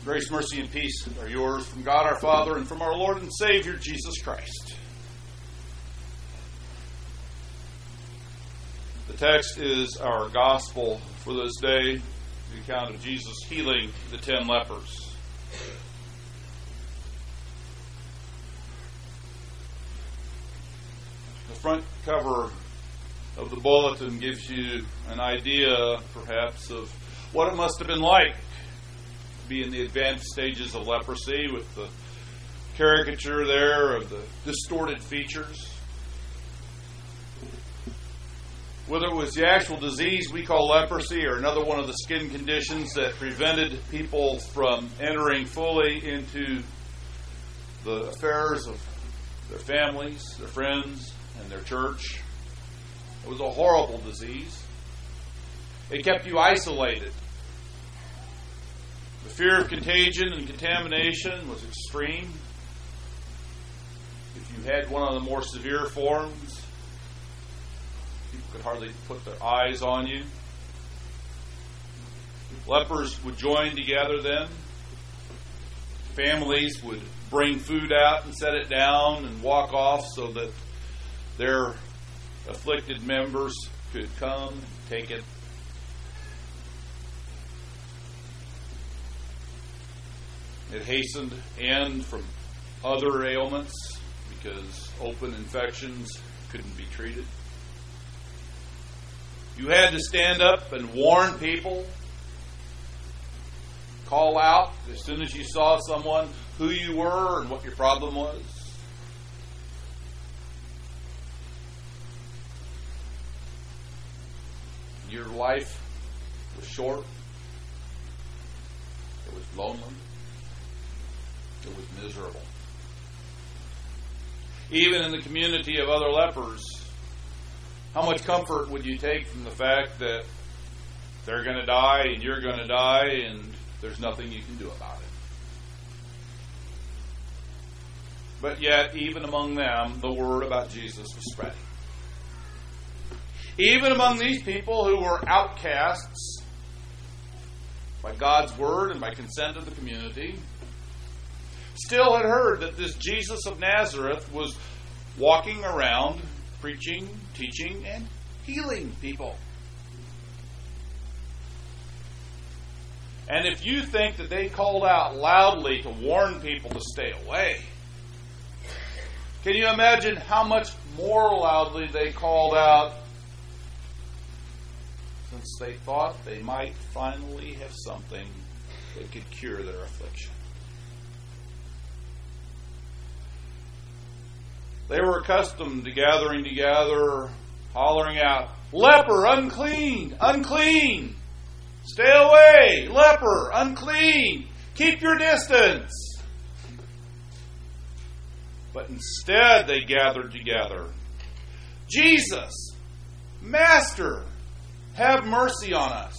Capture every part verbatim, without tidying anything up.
Grace, mercy, and peace are yours from God our Father and from our Lord and Savior, Jesus Christ. The text is our gospel for this day, the account of Jesus healing the ten lepers. The front cover of the bulletin gives you an idea, perhaps, of what it must have been like to be in the advanced stages of leprosy, with the caricature there of the distorted features. Whether it was the actual disease we call leprosy or another one of the skin conditions that prevented people from entering fully into the affairs of their families, their friends, and their church. It was a horrible disease. It kept you isolated. The fear of contagion and contamination was extreme. If you had one of the more severe forms, people could hardly put their eyes on you. Lepers would join together then. Families would bring food out and set it down and walk off so that their afflicted members could come and take it. It hastened end from other ailments because open infections couldn't be treated. You had to stand up and warn people, call out as soon as you saw someone who you were and what your problem was. Your life was short. It was lonely. It was miserable. Even in the community of other lepers, how much comfort would you take from the fact that they're going to die and you're going to die and there's nothing you can do about it? But yet, even among them, the word about Jesus was spreading. Even among these people who were outcasts by God's word and by consent of the community, still had heard that this Jesus of Nazareth was walking around, preaching, teaching, and healing people. And if you think that they called out loudly to warn people to stay away, can you imagine how much more loudly they called out since they thought they might finally have something that could cure their affliction? They were accustomed to gathering together, hollering out, "Leper, unclean, unclean! Stay away! Leper, unclean! Keep your distance!" But instead they gathered together, "Jesus, Master, have mercy on us."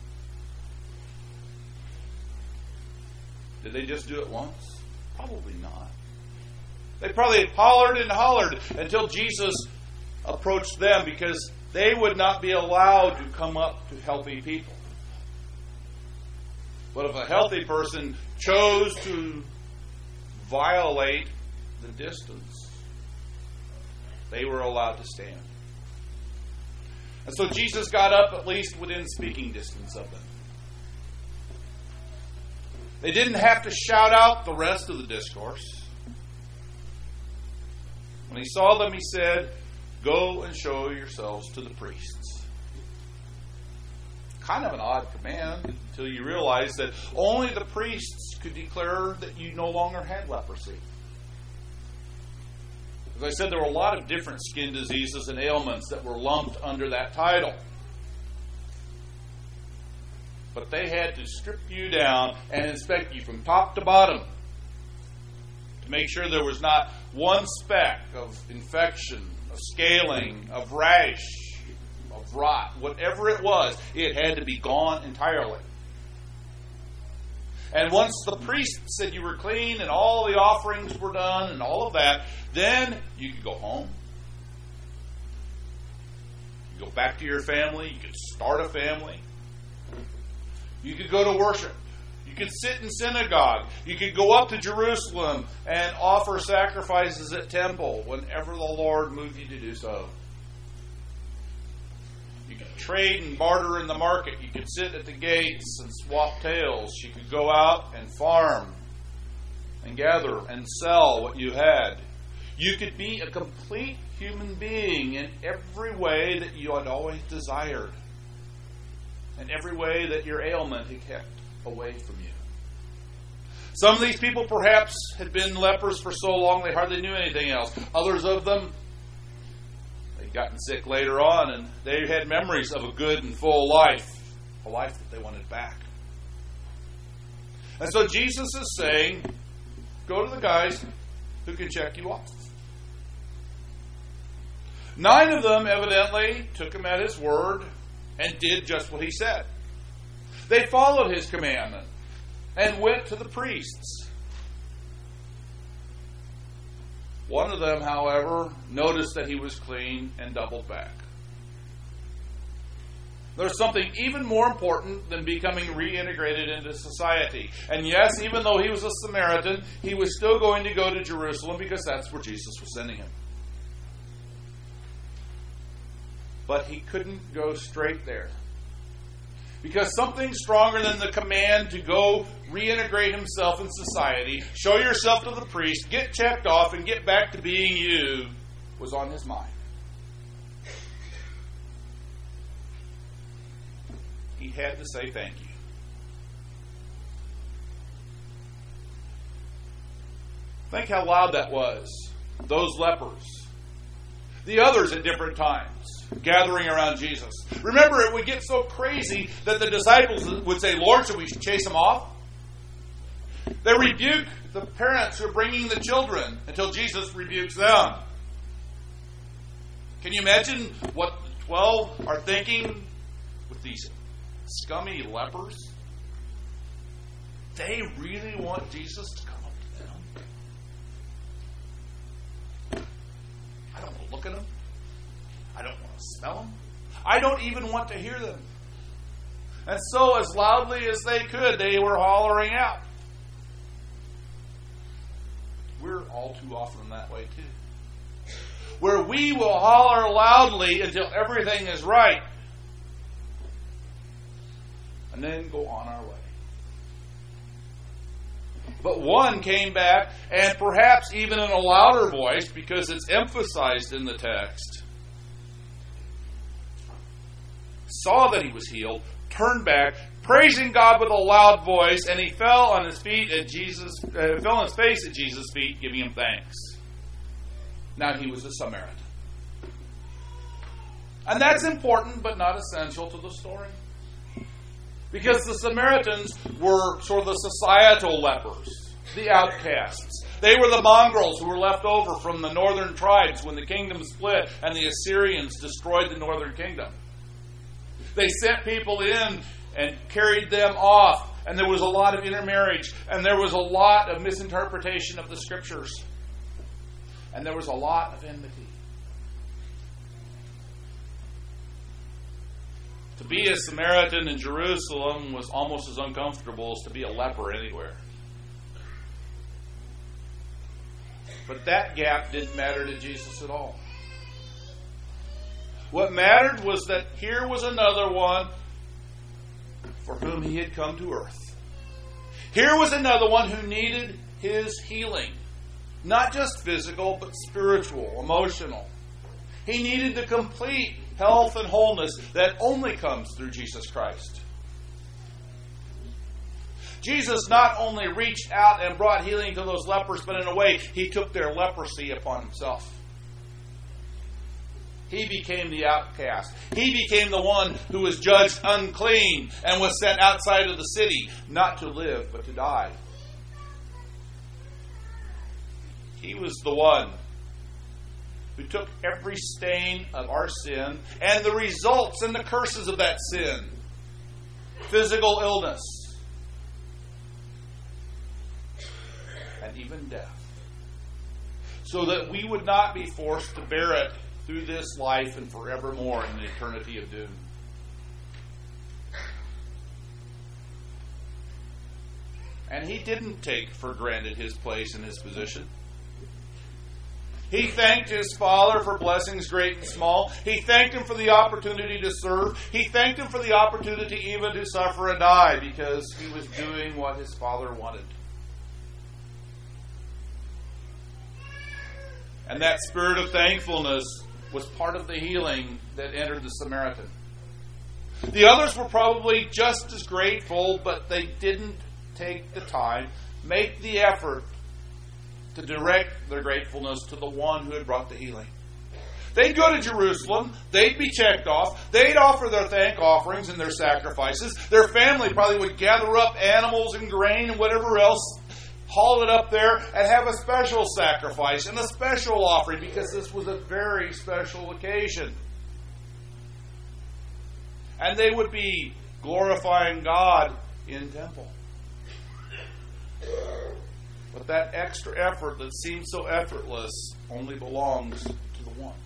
Did they just do it once? Probably not. They probably hollered and hollered until Jesus approached them, because they would not be allowed to come up to healthy people. But if a healthy person chose to violate the distance, they were allowed to stand. And so Jesus got up at least within speaking distance of them. They didn't have to shout out the rest of the discourse. When he saw them, he said, "Go and show yourselves to the priests." Kind of an odd command until you realize that only the priests could declare that you no longer had leprosy. As I said, there were a lot of different skin diseases and ailments that were lumped under that title. But they had to strip you down and inspect you from top to bottom to make sure there was not one speck of infection, of scaling, of rash, of rot. Whatever it was, it had to be gone entirely. And once the priest said you were clean and all the offerings were done and all of that, then you could go home. You could go back to your family. You could start a family. You could go to worship. You could sit in synagogue. You could go up to Jerusalem and offer sacrifices at temple whenever the Lord moved you to do so. You could trade and barter in the market. You could sit at the gates and swap tails. You could go out and farm and gather and sell what you had. You could be a complete human being in every way that you had always desired. In every way that your ailment had kept away from you. Some of these people perhaps had been lepers for so long they hardly knew anything else. Others of them, they'd gotten sick later on and they had memories of a good and full life. A life that they wanted back. And so Jesus is saying, go to the guys who can check you off. Nine of them evidently took him at his word and did just what he said. They followed his commandment and went to the priests. One of them, however, noticed that he was clean and doubled back. There's something even more important than becoming reintegrated into society. And yes, even though he was a Samaritan, he was still going to go to Jerusalem because that's where Jesus was sending him. But he couldn't go straight there. Because something stronger than the command to go reintegrate himself in society, show yourself to the priest, get checked off, and get back to being you, was on his mind. He had to say thank you. Think how loud that was. Those lepers. The others at different times, gathering around Jesus. Remember, it would get so crazy that the disciples would say, Lord, should we chase them off? They rebuke the parents who are bringing the children until Jesus rebukes them. Can you imagine what the twelve are thinking with these scummy lepers? They really want Jesus to come up to them. I don't want to look at them. I don't want to smell them. I don't even want to hear them. And so, as loudly as they could, they were hollering out. We're all too often that way too. Where we will holler loudly until everything is right. And then go on our way. But one came back, and perhaps even in a louder voice, because it's emphasized in the text, saw that he was healed, turned back, praising God with a loud voice, and he fell on his feet at Jesus, uh, fell on his face at Jesus' feet, giving him thanks. Now he was a Samaritan. And that's important, but not essential to the story. Because the Samaritans were sort of the societal lepers, the outcasts. They were the mongrels who were left over from the northern tribes when the kingdom split and the Assyrians destroyed the northern kingdom. They sent people in and carried them off, and there was a lot of intermarriage, and there was a lot of misinterpretation of the scriptures, and there was a lot of enmity. To be a Samaritan in Jerusalem was almost as uncomfortable as to be a leper anywhere. But that gap didn't matter to Jesus at all. What mattered was that here was another one for whom he had come to earth. Here was another one who needed his healing. Not just physical, but spiritual, emotional. He needed the complete health and wholeness that only comes through Jesus Christ. Jesus not only reached out and brought healing to those lepers, but in a way, he took their leprosy upon himself. He became the outcast. He became the one who was judged unclean and was sent outside of the city, not to live, but to die. He was the one who took every stain of our sin and the results and the curses of that sin. Physical illness. And even death. So that we would not be forced to bear it through this life and forevermore in the eternity of doom. And he didn't take for granted his place and his position. He thanked his Father for blessings great and small. He thanked him for the opportunity to serve. He thanked him for the opportunity even to suffer and die because he was doing what his Father wanted. And that spirit of thankfulness was part of the healing that entered the Samaritan. The others were probably just as grateful, but they didn't take the time, make the effort to direct their gratefulness to the one who had brought the healing. They'd go to Jerusalem, they'd be checked off, they'd offer their thank offerings and their sacrifices. Their family probably would gather up animals and grain and whatever else, haul it up there and have a special sacrifice and a special offering because this was a very special occasion. And they would be glorifying God in temple. But that extra effort that seems so effortless only belongs to the one.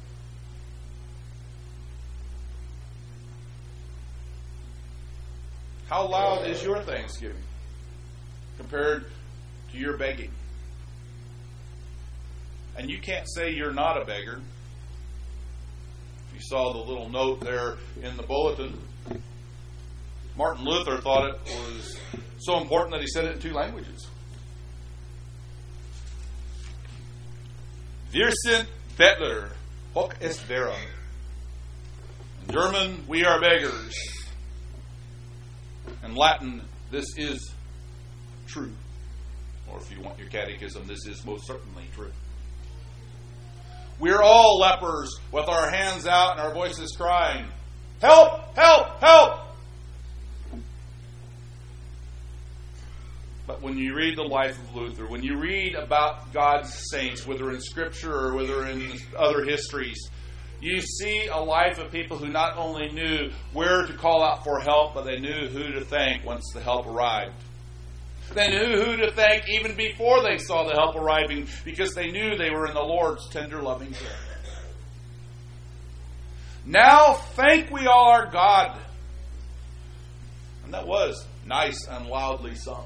How loud is your thanksgiving compared to your begging? And you can't say you're not a beggar. If you saw the little note there in the bulletin, Martin Luther thought it was so important that he said it in two languages. Wir sind Bettler, hoc est vera. In German, we are beggars. In Latin, this is true. Or if you want your catechism, this is most certainly true. We're all lepers with our hands out and our voices crying, help, help, help! But when you read the life of Luther, when you read about God's saints, whether in Scripture or whether in other histories, you see a life of people who not only knew where to call out for help, but they knew who to thank once the help arrived. They knew who to thank even before they saw the help arriving because they knew they were in the Lord's tender, loving care. Now thank we all our God. And that was nice and loudly sung.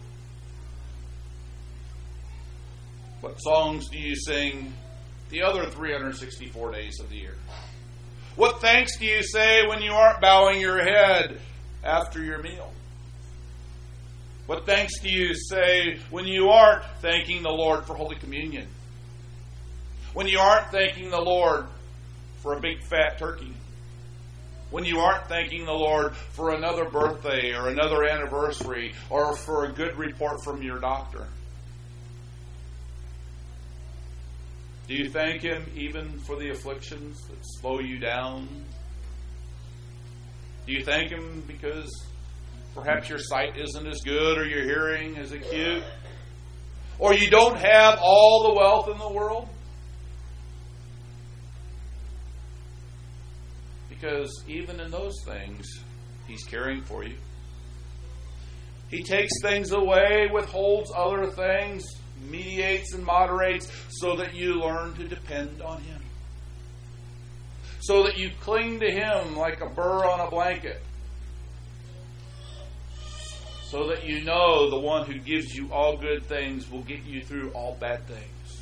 What songs do you sing the other three hundred sixty-four days of the year? What thanks do you say when you aren't bowing your head after your meal? What thanks do you say when you aren't thanking the Lord for Holy Communion? When you aren't thanking the Lord for a big fat turkey? When you aren't thanking the Lord for another birthday or another anniversary or for a good report from your doctor? Do you thank Him even for the afflictions that slow you down? Do you thank Him because perhaps your sight isn't as good or your hearing is acute? Or you don't have all the wealth in the world? Because even in those things, He's caring for you. He takes things away, withholds other things, mediates and moderates so that you learn to depend on Him. So that you cling to Him like a burr on a blanket. So that you know the one who gives you all good things will get you through all bad things.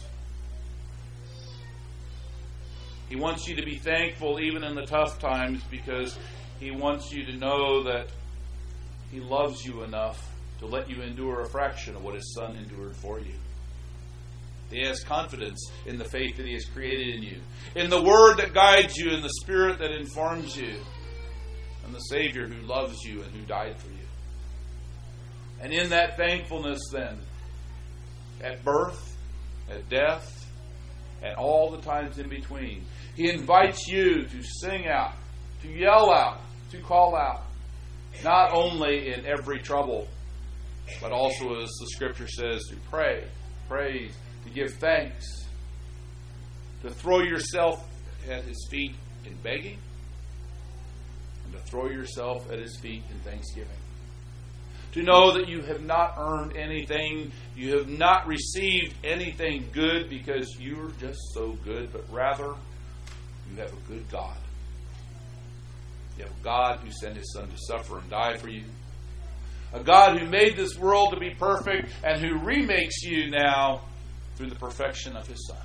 He wants you to be thankful even in the tough times because He wants you to know that He loves you enough to let you endure a fraction of what His Son endured for you. He has confidence in the faith that He has created in you, in the Word that guides you, in the Spirit that informs you, and the Savior who loves you and who died for you. And in that thankfulness then, at birth, at death, and all the times in between, He invites you to sing out, to yell out, to call out, not only in every trouble, but also, as the Scripture says, to pray, praise, to give thanks, to throw yourself at His feet in begging, and to throw yourself at His feet in thanksgiving. To know that you have not earned anything, you have not received anything good because you're just so good, but rather you have a good God. You have a God who sent His Son to suffer and die for you. A God who made this world to be perfect and who remakes you now through the perfection of His Son.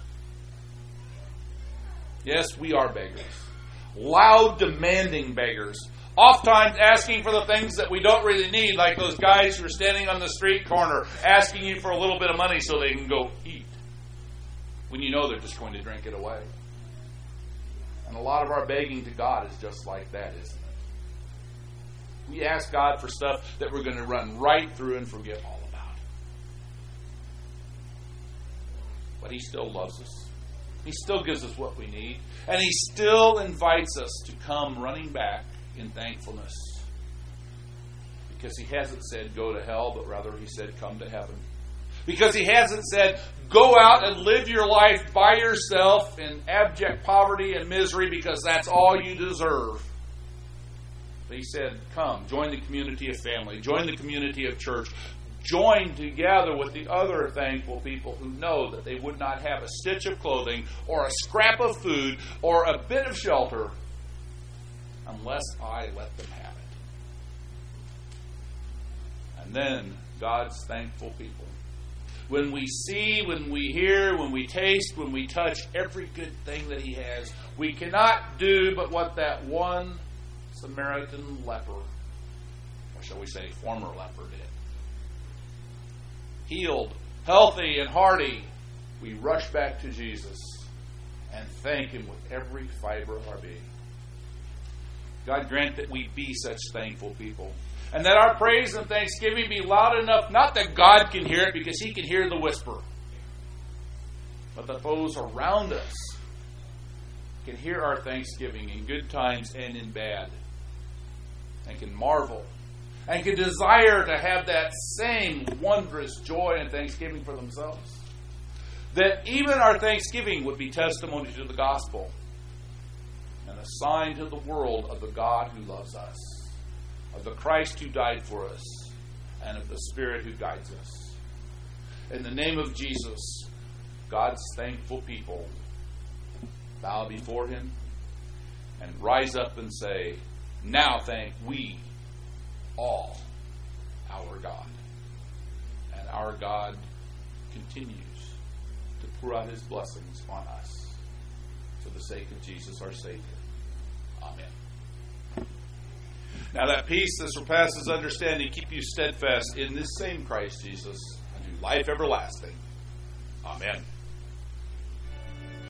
Yes, we are beggars. Loud, demanding beggars. Oftentimes asking for the things that we don't really need, like those guys who are standing on the street corner asking you for a little bit of money so they can go eat, when you know they're just going to drink it away. And a lot of our begging to God is just like that, isn't it? We ask God for stuff that we're going to run right through and forget all about. But He still loves us. He still gives us what we need. And He still invites us to come running back in thankfulness. Because He hasn't said go to hell, but rather He said come to heaven. Because He hasn't said go out and live your life by yourself in abject poverty and misery because that's all you deserve. But He said come, join the community of family, join the community of church, join together with the other thankful people who know that they would not have a stitch of clothing or a scrap of food or a bit of shelter unless I let them have it. And then God's thankful people. When we see, when we hear, when we taste, when we touch every good thing that He has, we cannot do but what that one Samaritan leper, or shall we say former leper, did. Healed, healthy, and hearty, we rush back to Jesus and thank Him with every fiber of our being. God grant that we be such thankful people. And that our praise and thanksgiving be loud enough, not that God can hear it because He can hear the whisper, but that those around us can hear our thanksgiving in good times and in bad, and can marvel, and can desire to have that same wondrous joy and thanksgiving for themselves. That even our thanksgiving would be testimony to the gospel and a sign to the world of the God who loves us, of the Christ who died for us, and of the Spirit who guides us. In the name of Jesus, God's thankful people bow before Him and rise up and say, now thank we all our God. And our God continues to pour out His blessings on us for the sake of Jesus our Savior. Amen. Now that peace that surpasses understanding keep you steadfast in this same Christ Jesus unto life everlasting. Amen.